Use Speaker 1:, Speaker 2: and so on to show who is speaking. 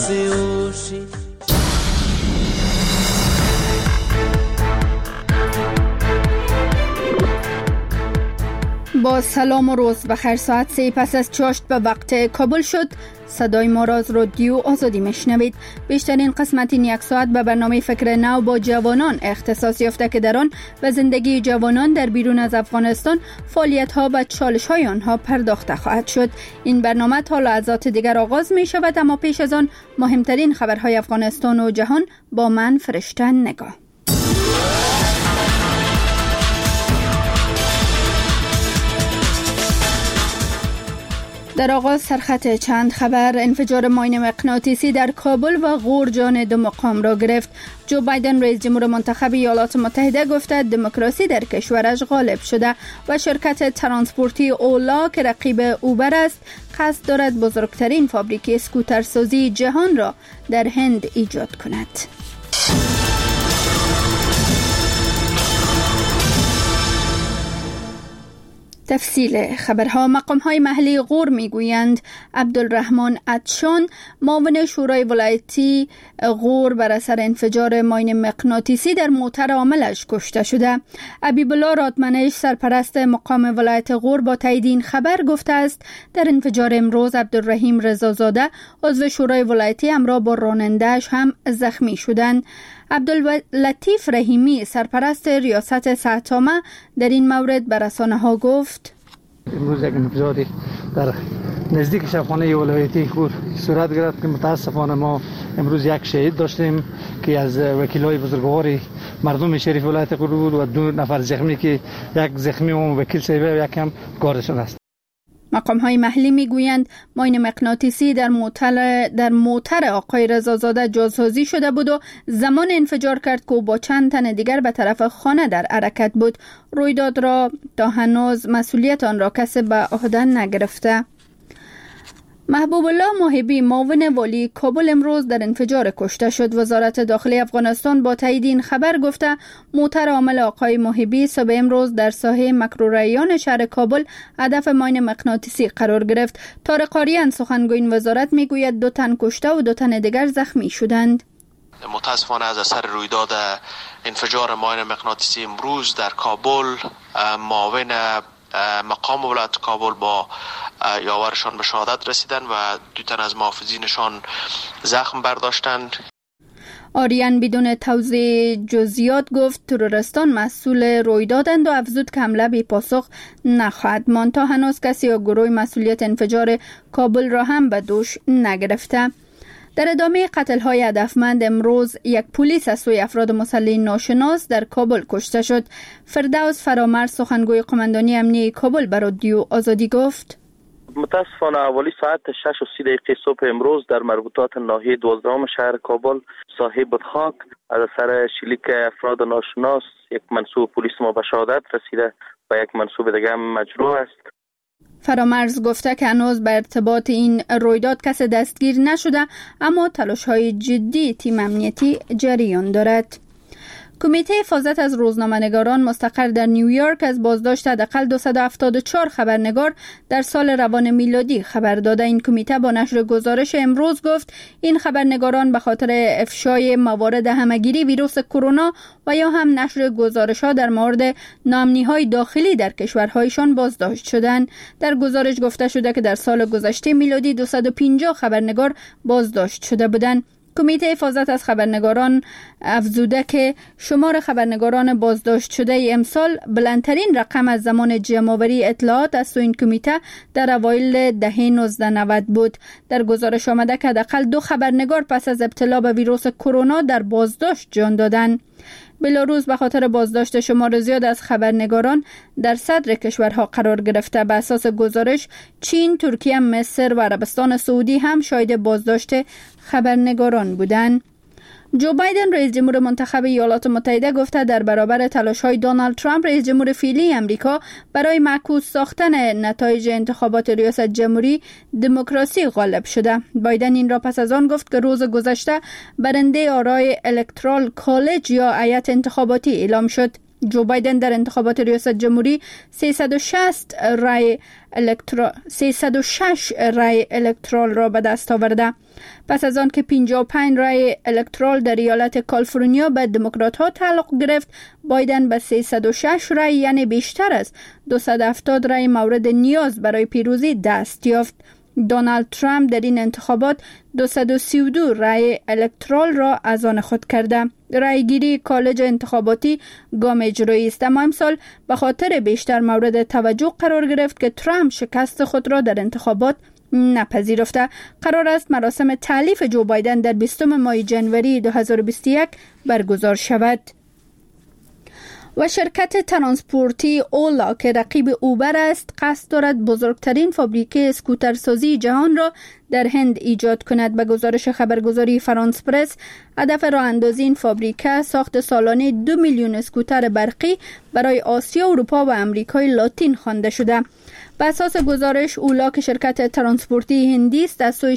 Speaker 1: با سلام و روز بخیر. ساعت 3 پس از چاشت به وقت کابل شد. صدای ما را از رادیو آزادی میشنوید. بیشترین قسمت این یک ساعت به برنامه فکر نو با جوانان اختصاص یافته که در آن به زندگی جوانان در بیرون از افغانستان، فعالیت ها و چالش های آنها پرداخته خواهد شد. این برنامه تا لحظات دیگر آغاز می شود، اما پیش از آن مهمترین خبرهای افغانستان و جهان با من فرشته نگاه. در آغاز سرخط چند خبر. انفجار ماین مغناطیسی در کابل و غور جان دو مقام را گرفت. جو بایدن رئیس جمهور منتخب ایالات متحده گفته دموکراسی در کشورش غالب شده و شرکت ترانسپورتی اولا که رقیب اوبر است قصد دارد بزرگترین فابریک اسکوترسازی جهان را در هند ایجاد کند. تفصیل خبرها. مقام‌های محلی غور میگویند عبدالرحمن عطشان، معاون شورای ولایتی غور بر اثر انفجار ماین مغناطیسی در موتر عاملش کشته شده. حبیب الله رادمنش، سرپرست مقام ولایت غور، با تایید این خبر گفته است در انفجار امروز عبدالرحیم رضازاده، عضو شورای ولایتی، همراه با راننده‌اش هم زخمی شدند. عبداللطیف رحیمی، سرپرست ریاست سحتامه، در این مورد به رسانه‌ها گفت:
Speaker 2: امروز یک انفجاری در نزدیک شبخانه ولایتی غور صورت گرفت که متاسفانه ما امروز یک شهید داشتیم که از وکیلای بزرگوار مردم شریف ولایت غور بود و 2 نفر زخمی که یک زخمی و وکیل صاحب و یک هم کارشون است.
Speaker 1: مقام‌های محلی میگویند ماین مغناطیسی در موتر آقای رضازاده جاسازی شده بود و زمان انفجار کرد که با چند تن دیگر به طرف خانه در حرکت بود. رویداد را تا هنوز مسئولیت آن را کسی به عهده نگرفته. محبوب الله موهبی، معاون والی کابل، امروز در انفجار کشته شد. وزارت داخلی افغانستان با تایید این خبر گفته موتر عامل آقای موهبی صبح امروز در ساحه مکروریان شهر کابل هدف ماین مغناطیسی قرار گرفت. طارق آریان، سخنگوی این وزارت، میگوید 2 تن کشته و 2 تن دیگر زخمی شدند.
Speaker 3: متاسفانه از اثر رویداد انفجار ماین مغناطیسی امروز در کابل، معاون مقام ولایت کابل با یاورشان به شهادت رسیدن و 2 تن از محافظینشان زخم برداشتند.
Speaker 1: آریان بدون توضیح جزئیات گفت تروریستان مسئول رویدادند و افزود که حمله بی پاسخ نخواهد ماند. تا هنوز کسی یا گروه مسئولیت انفجار کابل را هم به دوش نگرفته. در ادامه قتل‌های هدفمند امروز یک پلیس از سوی افراد مسلح ناشناس در کابل کشته شد. فردوس فرامرز، سخنگوی قماندانی امنیه کابل، به رادیو آزادی گفت:
Speaker 4: متاسفانه اولی ساعت 6:30 صبح امروز در مربوطات ناحیه 12 شهر کابل صاحب خاک از اثر شلیک افراد ناشناس یک منصوب پلیس ما به شهادت رسیده و یک منصوب دیگر هم مجروح است.
Speaker 1: فرامرز گفته که هنوز به ارتباط این رویداد کسی دستگیر نشده، اما تلاش‌های جدی تیم امنیتی جریان دارد. کمیته حفاظت از روزنامه‌نگاران مستقر در نیویورک از بازداشت حداقل 274 خبرنگار در سال روان میلادی خبر داده. این کمیته با نشر گزارش امروز گفت این خبرنگاران به خاطر افشای موارد همه‌گیری ویروس کرونا و یا هم نشر گزارش‌ها در مورد ناامنی‌های داخلی در کشورهایشان بازداشت شدند. در گزارش گفته شده که در سال گذشته میلادی 250 خبرنگار بازداشت شده بودند. کمیته حفاظت از خبرنگاران افزوده که شمار خبرنگاران بازداشت شده امسال بلندترین رقم از زمان جمع‌آوری اطلاعات از سوی این کمیته در اوایل دهه 1990 بود. در گزارش آمده که حداقل 2 خبرنگار پس از ابتلا به ویروس کرونا در بازداشت جان دادند. بلاروس به خاطر بازداشت شمار زیاد از خبرنگاران در صدر کشورها قرار گرفته. به اساس گزارش چین، ترکیه، مصر و عربستان سعودی هم شاهد بازداشت خبرنگاران بودند. جو بایدن رئیس جمهور منتخب ایالات متحده گفته در برابر تلاش‌های دونالد ترامپ رئیس جمهور فعلی امریکا برای معکوس ساختن نتایج انتخابات ریاست جمهوری دموکراسی غالب شده. بایدن این را پس از آن گفت که روز گذشته برنده آرای الکترال کالج یا هیئت انتخاباتی اعلام شد. جو بایدن در انتخابات ریاست جمهوری 306 رای الکترال را به دست آورده. پس از آن که 55 رای الکترال در ایالت کالیفرنیا به دموکرات ها تعلق گرفت، بایدن به 306 رای یعنی بیشتر از 270 رای مورد نیاز برای پیروزی دست یافت. دونالد ترامپ در این انتخابات 232 رای الکترال را از آن خود کرده. رای گیری کالج انتخاباتی گام اجرایی است، اما امسال به خاطر بیشتر مورد توجه قرار گرفت که ترامپ شکست خود را در انتخابات نپذیرفته. قرار است مراسم تألیف جو بایدن در 20 ماه جنوری 2021 برگزار شود. و شرکت ترانسپورتی اولا که رقیب اوبر است، قصد دارد بزرگترین فابریکه اسکوترسازی جهان را در هند ایجاد کند. به گزارش خبرگزاری فرانس پرس، هدف راه اندازی این فابریکه ساخت سالانه 2 میلیون اسکوتر برقی برای آسیا، اروپا و امریکای لاتین خوانده شده. بر اساس گزارش، اولا که شرکت ترانسپورتی هندی است، از سوی